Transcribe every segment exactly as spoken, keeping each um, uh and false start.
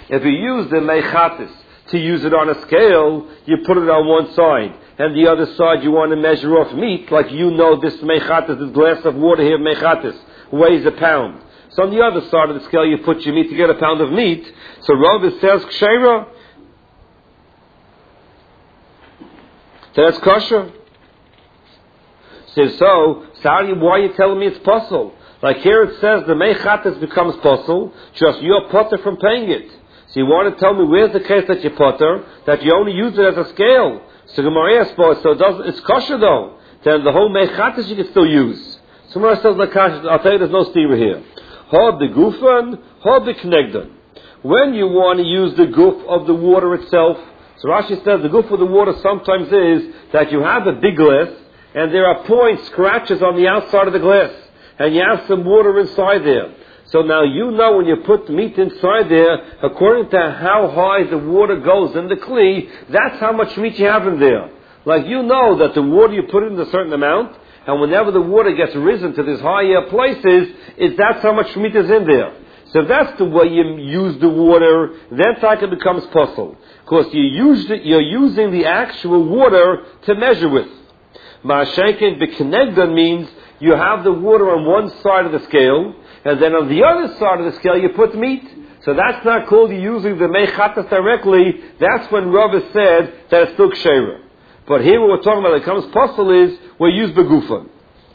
If you use the mechatis to use it on a scale, you put it on one side, and the other side you want to measure off meat, like you know this mechatis, this glass of water here, mechatis, weighs a pound. So on the other side of the scale you put your meat to get a pound of meat. So Rav says kshera. So that's kosher. Says so, sorry, why are you telling me it's possible? Like here it says the mechatis becomes possible, just you're potter from paying it. So you want to tell me where's the case that you potter, that you only use it as a scale. So Gemara asks, so it doesn't, it's kosher though. Then the whole mechatis you can still use. So Gemara says, like, I'll tell you there's no stira here. Hold the gufan, hold the knegdan. When you want to use the goof of the water itself, so Rashi says the goof of the water sometimes is that you have a big glass, and there are points, scratches on the outside of the glass, and you have some water inside there. So now you know when you put the meat inside there, according to how high the water goes in the kli, that's how much meat you have in there. Like you know that the water you put in a certain amount, and whenever the water gets risen to these higher places, is that's how much meat is in there. So if that's the way you use the water, then it becomes possible. Because you use the, you're using the actual water to measure with. Ma'ashenkin b'kenegdan means you have the water on one side of the scale, and then on the other side of the scale you put meat. So that's not called you using the mechatas directly. That's when Rav has said that it's still kshera. But here what we're talking about that becomes possible is we use begufan.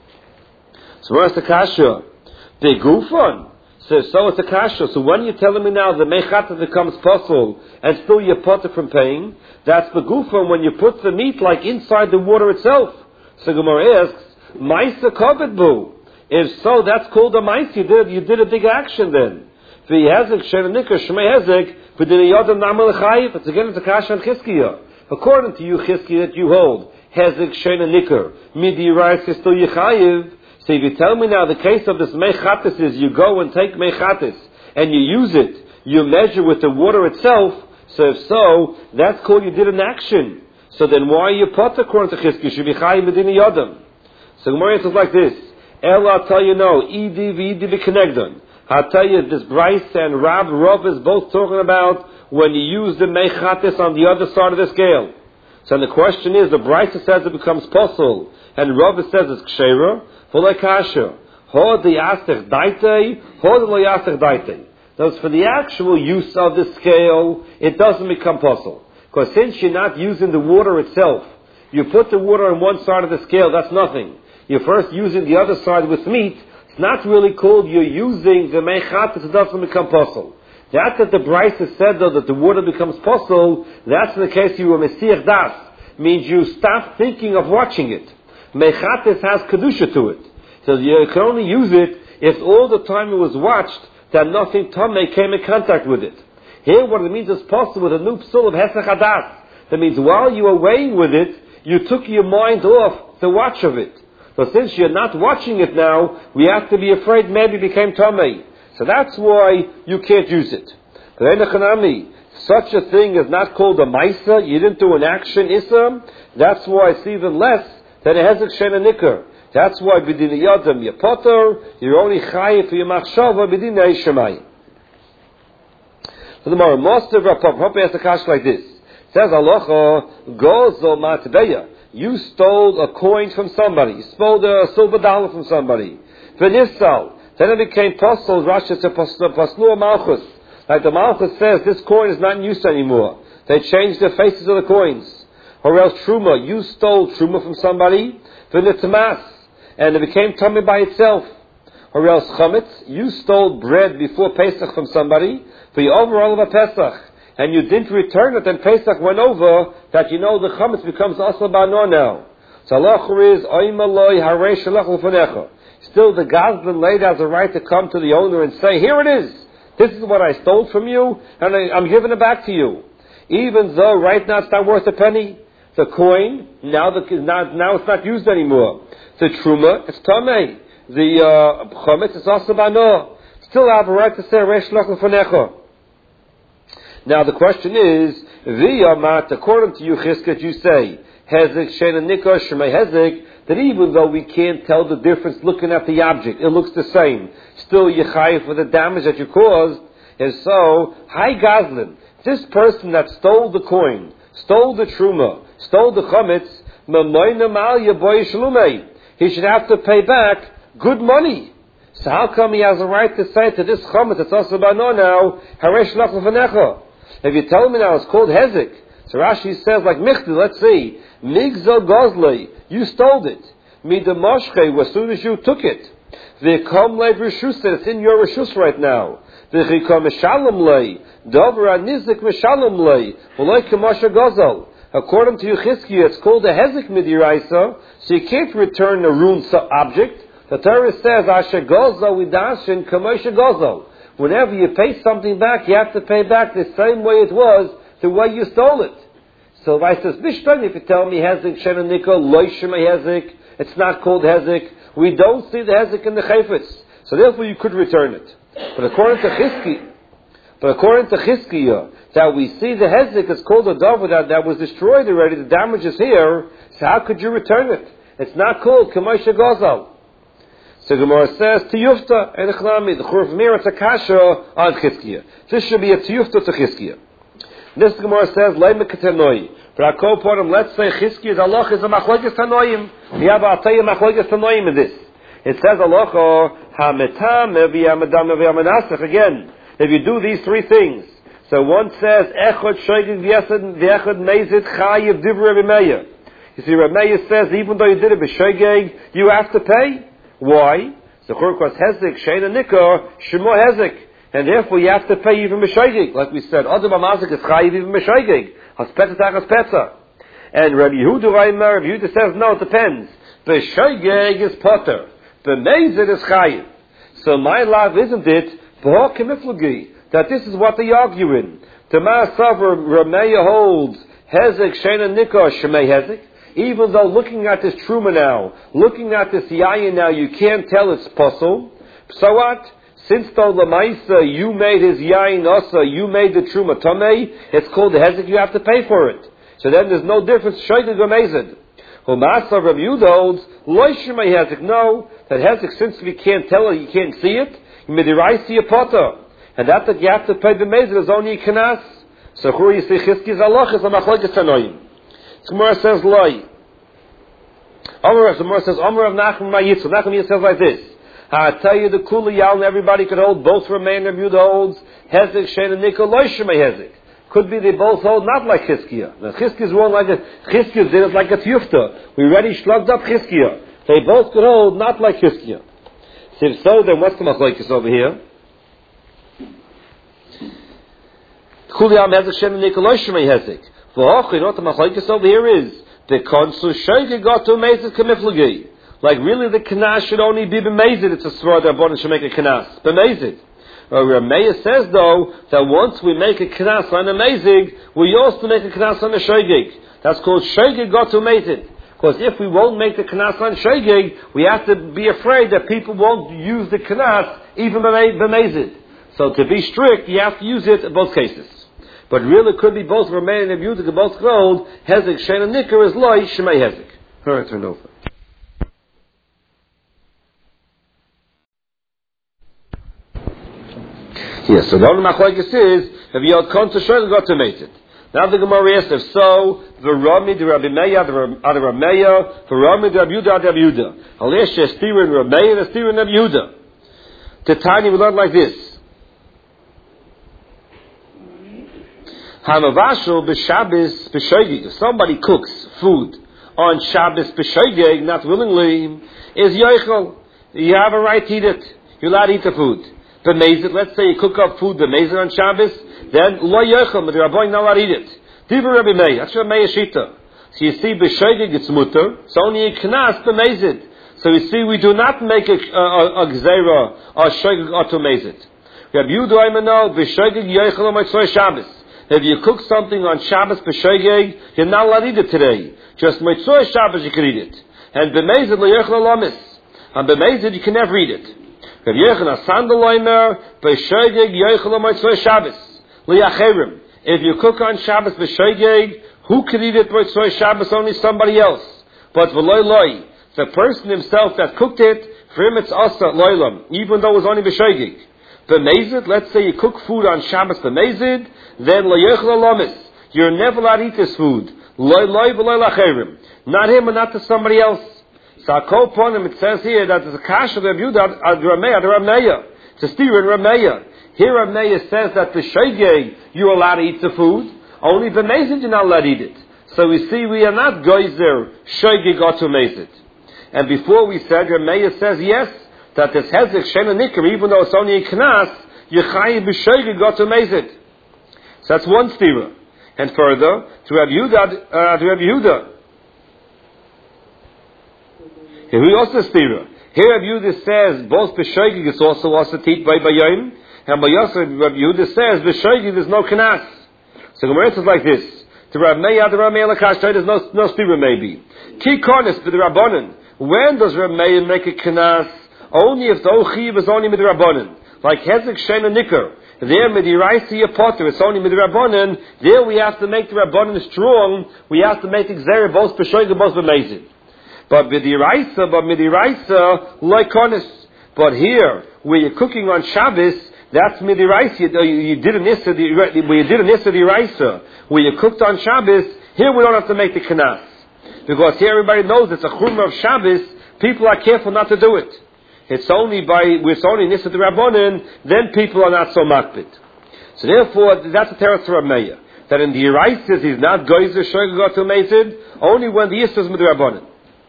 So where's the kasha? Begufan. So, so it's a kasha. So when you're telling me now the mechatas becomes possible and still you're potter from paying, that's begufan when you put the meat like inside the water itself. So Gemara asks, Maisa kovetbu. If so, that's called a maisa. You did, you did a big action then. V'yehezek shenanikah shmei hezek v'diniyodam na'mal chayiv. It's again it's a kasha on Chizkiah. According to you, Chizkiah, that you hold, hezek shenanikah midi rice is still yechayiv. So if you tell me now the case of this mechatis is you go and take mechatis and you use it, you measure with the water itself. So if so, that's called you did an action. So then why are you potter according to Chizkiah? You should be chayiv v'diniyodam. So Gemara answers like this. Ela, I'll tell you no. Idi v'idi v'kenegdon. I'll tell you this Bryce and Rab, Rav is both talking about when you use the mechatis on the other side of the scale. So the question is, the Bryce says it becomes possible, and Rav says it's kshera, for kasha. Ho the yasech daitei, ho the lo yasech daitei. Thus, for the actual use of the scale, it doesn't become possible. Because since you're not using the water itself, you put the water on one side of the scale, that's nothing. You're first using the other side with meat, it's not really called you're using the mechatis, it doesn't become possible. That's that the Bryce has said though that the water becomes possible, that's in the case you were Mesiach Das, means you stop thinking of watching it. Mechatis has kedusha to it. So you can only use it if all the time it was watched that nothing tamei came in contact with it. Here what it means is possible with a new psul of Hesach Hadas. That means while you were weighing with it, you took your mind off the watch of it. So since you're not watching it now, we have to be afraid maybe it became tamei. So that's why you can't use it. Such a thing is not called a maisa. You didn't do an action, isam. That's why it's even less than a hezek shena nikar. That's why b'din yadam you potter. You're only chayiv for your machshava b'din yishamayim. So the more most of our Papa has a kash like this. It says halacha gozo matbeya. You stole a coin from somebody. You stole a silver dollar from somebody. V'nissal. Then it became possible. Rashi said paslu malchus. Like the malchus says, this coin is not in use anymore. They changed the faces of the coins. Or else truma. You stole truma from somebody. V'nitmas. And it became tummy by itself. Or else chametz. You stole bread before Pesach from somebody. For you overall of a Pesach. And you didn't return it, then Pesach went over, that you know the chametz becomes asal ba'anor now. So halacha is, oimaloi harei shalach l'fanecha. Still the Gazlan laid has a right to come to the owner and say, here it is. This is what I stole from you, and I, I'm giving it back to you. Even though right now it's not worth a penny. The coin, now, the, now, now it's not used anymore. The truma, it's tamei. The uh, chametz is asal ba'anor. Still have a right to say, harei shalach l'fanecha. Now the question is, V'yamat, according to you, Chizkiah, you say, Hezek, Shena, Nikah, Shemay, Hezek, that even though we can't tell the difference looking at the object, it looks the same. Still, Yechayev for the damage that you caused. If so, Hi Gazlin, this person that stole the coin, stole the truma, stole the chametz, he should have to pay back good money. So how come he has a right to say to this chametz that's also bano now, haresh lach lefanecha? If you tell me now it's called hezek, so Rashi says like michti, let's see, migzal gozlei, you stole it. Midamoshche, as soon as you took it. V'kom lev reshus, it's in your reshus right now. V'chikom meshalom lei, dover anizik meshalom lei, v'loi k'moshe gozal. According to Yechizkiah, it's called a hezek midiraisa, so you can't return a ruined object. The Torah says, asher gozal vidashin k'moshe gozal. Whenever you pay something back, you have to pay back the same way it was, the way you stole it. So if I says, Bishtan, if you tell me hezek shenanika, loy shema hezek, it's not called hezek. We don't see the hezek in the chayfetz, so therefore you could return it. But according to Chizkiah, but according to Chizkiah, that we see the hezek is called a dover that, that was destroyed already. The damage is here. So how could you return it? It's not called k'moshe gozal. So Gemara says tiyufta and echlami. The churuf mir it's a kasha on Chizkiah. This should be a tiyufta to Chizkiah. This Gemara says leime ketanoi. For our co-portum, let's say Chizkiah's halach is a machlokes tanoim. We have I'll tell you machlokes tanoim in this. It says halacha hametam v'yamadam v'yamanasach. Again, if you do these three things, so one says echad shoygig v'yesed v'echad mezid chayiv divrei Rebbi Meir. You see, Rebbi Meir says even though you did it b'shoygig, you have to pay. Why? The churuk was hezek sheina nikah shemo hezek, and therefore you have to pay even b'shoygig. Like we said, adam amazik is chayiv even b'shoygig. Haspetza tachas petza. And Rabbi Yehuda Reimer, Rabbi Yehuda says no, it depends. B'shoygig is potter. B'mezid is chayiv. So my love, isn't it? That this is what they argue in. Tamar Savra Rameya holds hezek sheina nikah shemei hezek. Even though looking at this truma now, looking at this yayin now, you can't tell it's possible. So what? Since though lamaisa you made his yayin asa, you made the truma tamei, it's called the hezek. You have to pay for it. So then there's no difference. Shoygig b'mezid. Humasa Rav Yehuda holds loy shemei hezek. No, that hezek since we can't tell it, you can't see it. Midiraisi a potter. And that that you have to pay the mezid is only kanas. So who you say Chizkiah's halach is a machlokes tanoim. Gemara says loy. Amar Gemara says Amar of Nachman Mayitzu. Nachman Mayitzu says like this. I tell you the kuli yal and everybody could hold both remain and Yehuda holds hezek sheina nikah loy shemei hezek. Could be they both hold not like Chizkiah. Now Chizkiah's one like a Chizkiah did it like a tiyufta. We already shlugged up Chizkiah. They both could hold not like Chizkiah. So if so, then what's the machlokes over here? Kuliyam hezek sheina nikah loy shemei hezek. V'hoch, you know what the machlokes over here is? The konsu shoygig got to mezid k'miflagi. Like really the kanas should only be b'mezid. It's a svara that Rabbanan should make a kanas b'mezid. Rameya says though that once we make a knas on a mezig, we also make a knas on a shoygig. That's called shoygig got to mezid. Because if we won't make the knas on shoygig, we have to be afraid that people won't use the knas even b'mezid. So to be strict, you have to use it in both cases. But really, it could be both Rameya and Yehuda could both hold hezek sheina nikah is loy shemei hezek. All right, turn over. Yes, so the only machlokes is if you had konta shoygig got to mezid. Now the Gemara asks, if so, the Rami, the Rabbi Meir, the Rameya, the Rami, the Rabbi Yehuda, the Rabbi Yehuda. Alesh Estira and Rameya and Estira and Rabbi Yehuda. The Tanya we learn like this. Hamavashul b'Shabbos b'shoygig. If somebody cooks food on Shabbos b'shoygig, not willingly, is yoichel. You have a right to eat it. You're allowed to eat the food. B'mezid, let's say you cook up food b'mezid on Shabbos, then lo yoichel, but the rabbi not allowed to eat it. Divrei Rebbi Meir. That's Rebbi Meir shita. So you see b'shoygig it's mutter. It's only a knas b'mezid. So you see we do not make a a, a gzeira or shoygig oto mezid. Rabbi Yehuda Imano b'shoygig yoichel on Motzei Shabbos. If you cook something on Shabbos b'shoygig, you're not allowed to eat it today. Just Motzei Shabbos you can eat it. And b'mezid lo yochel alamis. And b'mezid you can never eat it. Rav Yochanan Sandal Loimer b'shoygig yochel Motzei Shabbos liyacherim. If you cook on Shabbos b'shoygig, who can eat it Motzei Shabbos? Only somebody else. But v'loy loy, the person himself that cooked it, for him it's asa loylam, even though it was only b'shoygig. B'mezid, let's say you cook food on Shabbos b'mezid, then lo yechel alamis. You're never allowed to eat this food. Lo lo v'lo lacherim. Not him and not to somebody else. So Kol Ponim, it says here that there's a kasha of Yehuda ad Rameya ad Rameya. It's a steer in Rameya. Here Rameya says that the shogeg you're allowed to eat the food. Only b'mezid you're not allowed to eat it. So we see we are not goyzer shogeg or to mezid. And before we said, Rameya says yes, that this hezek shena nikar, even though it's only a knas, yechayi b'shogeg or to mezid. So that's one stira. And further, to Rabbi Yehuda, uh, to Rabbi Yehuda. Here we also stira. Here Rabbi Yehuda says both b'shogeg is also also teach by bayayim, and by Yosef Rabbi Yehuda says b'shogeg there's no knas. So Gemara says like this: to Rabbi Meir, the Rabbi Meir Lakash, there's no no stira maybe. Ki kornis for the Rabbanan. When does Rabbi Meir make a knas? Only if the ochiv is only midrabanan, like hezek shena nikar. There midiraisi a potter, it's only midrabanan. There we have to make the rabbanan strong. We have to make exer both b'shogeg both b'mezid. But midiraisa, but midiraisa like kornis. But here, where you're cooking on Shabbos, that's midiraisa. You, you did an issa, where you did an issa diraisa, where you cooked on Shabbos. Here we don't have to make the knas, because here everybody knows it's a chumrah of Shabbos. People are careful not to do it. It's only by it's only nissa the rabbanan, then people are not so makbid. So therefore, that's the teretz of Rameya, that in the Yeraisis he's not goyzer shogeg to mezid, only when the issa is with the rabbanan.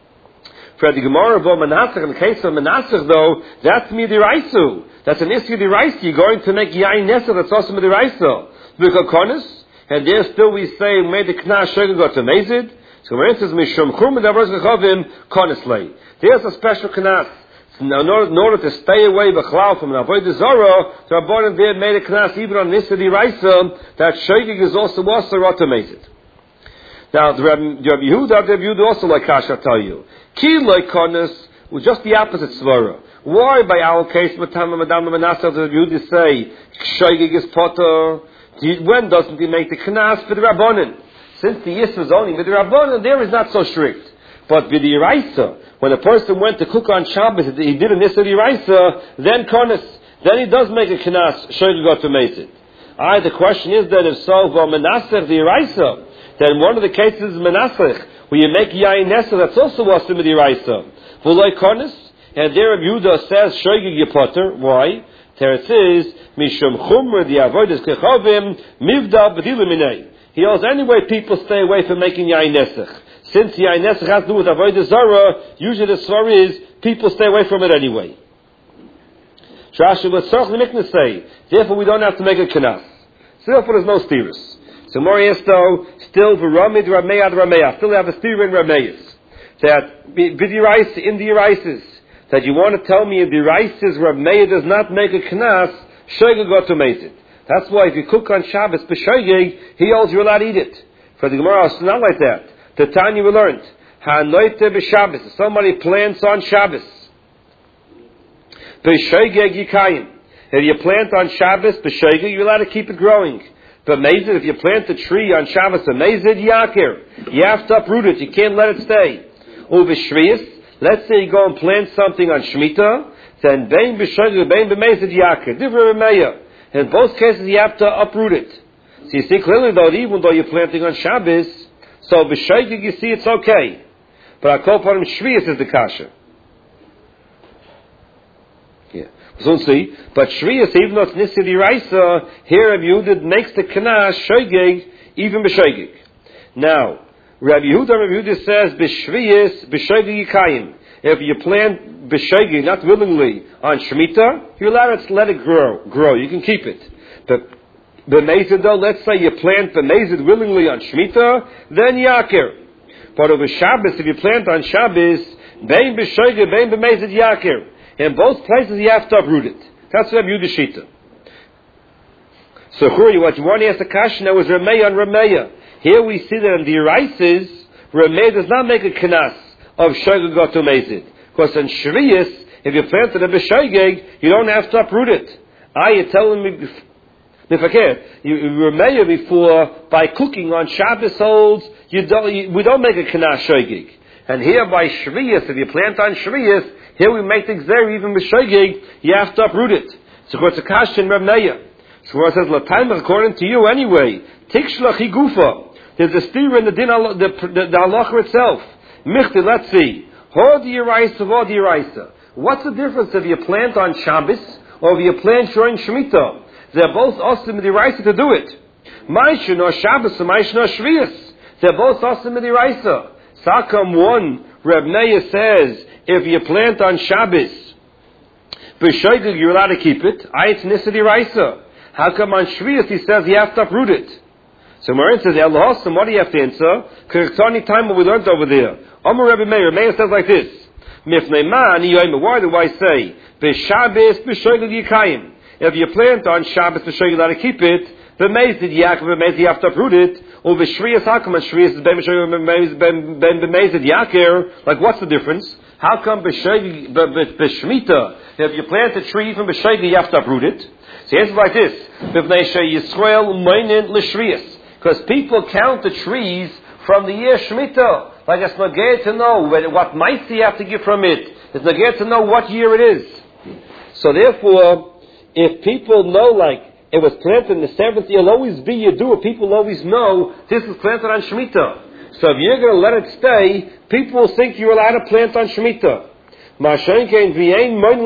For the Gemara of Menasach, in the case of Menasach though, that's midiraisu. That's an issue diraisu. You're going to make yain nessa that's also midiraisu. Because konis, and there still we say made the knas shogeg to mezid. So Gemara says mishum chum davros gechavim konis lei. There's a special knas. Now, in order, in order to stay away b'chlal from an avodah zara, the rabbanan there made a knas even on nissa diraisa that shogeg is also also automated. Now, the Rabbi Yehuda, the Rabbi Yehuda also like Kash, I'll tell you. Ki like konis was just the opposite svara. Why by our case, Matama Madama Manasseh, the Rabbi Yehuda say shogeg is potter? When doesn't he make the knas for the rabbanan? Since the yis was only with the rabbanan, there is not so strict. But with the Yeraisa, when a person went to cook on Shabbos, he did an Issa Yeraisa, then Konis, then he does make a Knas, Shogeg to Mezid. Aye, the question is that if so, well, Menasech the Yeraisa, then one of the cases is Menasech, where you make Yain Nessa, that's also what's in the Yeraisa. V'loi Konis, and there Yehuda says, Shogeg Yepotter, why? There it says, Mishum Chumr, the Avodas Kechavim, Mivda B'dilu Minei. He holds anyway people stay away from making Yain Nessech. Since Yain Nessech has to do with Avodah Zarah, usually the story is people stay away from it anyway. Rashi would certainly say, therefore we don't have to make a knas. So therefore there's no steerus. So Morias though, still v'ramid Rameya ad Rameya, still have a steer in Rameyas. That b'diraisis, in the Yeraisis, that you want to tell me in the Yeraisis Rameya does not make a knas, shogeg got to make it. That's why if you cook on Shabbos b'shogeg, he holds you're allowed to eat it. For the Gemara, it's not like that. The Tanya we learned, ha'noite b'Shabbos. Somebody plants on Shabbos. B'shogeg yikayim. If you plant on Shabbos b'shogeg, you're allowed to keep it growing. But mezid, if you plant a tree on Shabbos, a mezid yakir, you have to uproot it. You can't let it stay. U'b'shviyas. Let's say you go and plant something on Shemitah, then bein b'shogeg, bein b'mezid yakir. Different remeya. In both cases, you have to uproot it. So you see clearly though, even though you're planting on Shabbos, so b'shogeg you see it's okay, but I call upon him shviyas is the kasha. Yeah, so see, but shviyas even though it's nissa d'iraisa, here Rabbi Yehuda makes the knas shogeg even b'shogeg. Now Rabbi Yehuda, Rabbi Yehuda says b'shviyas b'shogeg yikayim. If you plant b'shogeg not willingly on Shemitah, you're allowed to let it grow. Grow, you can keep it. But b'mezid though, let's say you plant b'mezid willingly on Shemitah, then yakir. But over Shabbos, if you plant on Shabbos, bein b'shogeg, bein b'mezid yakir. In both places you have to uproot it. That's Rabbi Yehuda Shita. So Churi, what you want to ask the question now is Rameya on Rameya. Here we see that in the Yeraisis, Rameya does not make a knas of shogeg got to mezid. Because in Shviyas, if you planted a b'shogeg, you don't have to uproot it. Ah, you're telling me Nifakir, you Rameya before by cooking on Shabbos holds you don't you, we don't make a knas shogeg. And here by Shviyas, if you plant on Shviyas, here we make the gzer even with shogeg, you have to uproot it. So it's a kashin Reb Neya. Shmuel says, "Latayim according to you anyway. Tikshlach higufa. There's a steer in the din, the the, the halacha itself. Michti, let's see. Hod yiraisa, hod yiraisa. What's the difference if you plant on Shabbos or if you plant during Shemitah? They're both awesome midiraisa to do it. Ma'isha no Shabbos and Ma'isha no Shvius. They're both awesome midiraisa. Sakam one, Reb Neya says, if you plant on Shabbos, b'shoigig you're allowed to keep it. Ayetz nisa d'iraisa. How come on Shvius he says you have to uproot it? So Marin says, Elohosam, what do you have to answer? Kirktani time what we learned over there. Omer Rebbe Meir, Meir says like this. Mifnei ma ani yoyim, why do I say? B'Shabbos b'shoigig yikayim. If you plant on Shabbos b'shoigig you're allowed to keep it. B'meizid yaakov, b'meizid you have to uproot it. Or b'shviyas hakam, and shviyas is ben b'shoigig, ben b'meizid yaakir. Like what's the difference? How come b'shoigig, b'shmita, if you plant a tree even b'shoigig you have to uproot it? So the answer is like this. B'vnei she'Yisrael meinin l'shviyas. Because people count the trees from the year Shemitah. Like it's not good to know what mice you have to give from it. It's not good to know what year it is. So therefore, if people know like it was planted in the seventh, it'll always be Yedua. People always know this is planted on Shemitah. So if you're going to let it stay, people will think you're allowed to plant on Shemitah.